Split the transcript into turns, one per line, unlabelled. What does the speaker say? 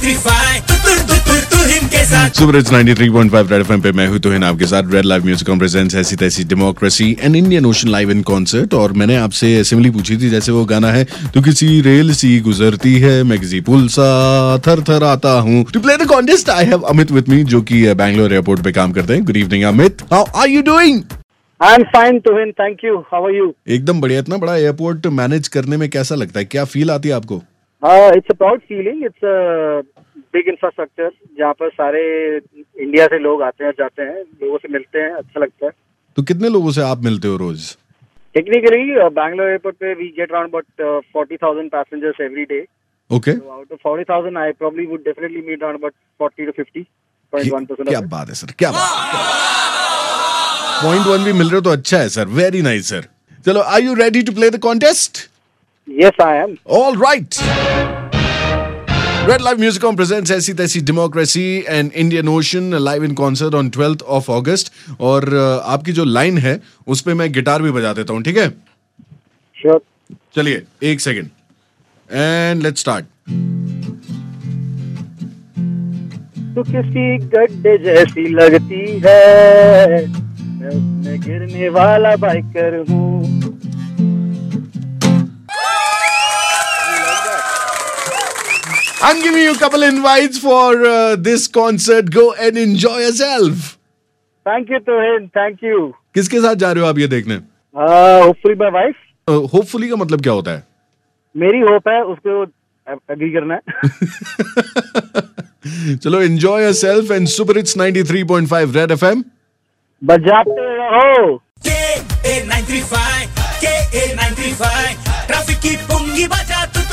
Super hits 93.5 red FM पे मैं हूं तुहिन आपके साथ। Red live music presents Aisi Taisi democracy and Indian ocean live in concert. और मैंने आपसे सिमिली पूछी थी, जैसे वो गाना है, तो किसी रेल सी गुजरती है मैं किसी पुल सा थर थर आता हूं। To play the contest I have Amit with me, जो कि बैंगलोर एयरपोर्ट पे काम करते हैं। Good evening Amit, how are you doing?
I am fine Tuhin, thank you. How are you?
एकदम बढ़िया। इतना बड़ा एयरपोर्ट मैनेज करने में कैसा लगता है, क्या फील आती है आपको?
It's a proud feeling. It's a big infrastructure जहाँ पर सारे इंडिया से लोग आते हैं जाते हैं, लोगों से मिलते हैं, अच्छा लगता है।
तो कितने लोगों से आप मिलते हो रोज?
टेक्निकली बैंगलोर एयरपोर्ट पे we get around about 40,000 passengers every day.
Okay.
Out of 40,000 I probably would definitely meet around about 40 to 50.1%।
क्या बात है सर, क्या बात है। 0.1 भी मिल रहे हो तो अच्छा है सर, वेरी नाइस सर। चलो, are you ready to play the contest?
Yes I am.
All right. Red live music presents Aisi Taisi democracy and Indian ocean live in concert on 12th of August। और आपकी जो line है उस पे मैं guitar भी बजा देता हूँ, ठीक है?
श्योर।
चलिए, एक सेकेंड एंड लेट्स स्टार्ट।
तू किसी गड्ढे जैसी लगती है, मैं उसमें गिरने वाला बाइकर हूँ।
I'm giving you a couple invites for this concert. Go and enjoy yourself.
Thank you Tuhin, thank you।
किसके साथ जा रहे हो आप ये देखने?
Hopefully my wife।
Hopefully का मतलब क्या होता है?
मेरी होप है, उसको एग्री करना है।
चलो, enjoy yourself and Super Hits 93.5 Red FM
बजाते रहो।
KA 95 ट्रैफिक की पुंगी बजा तू।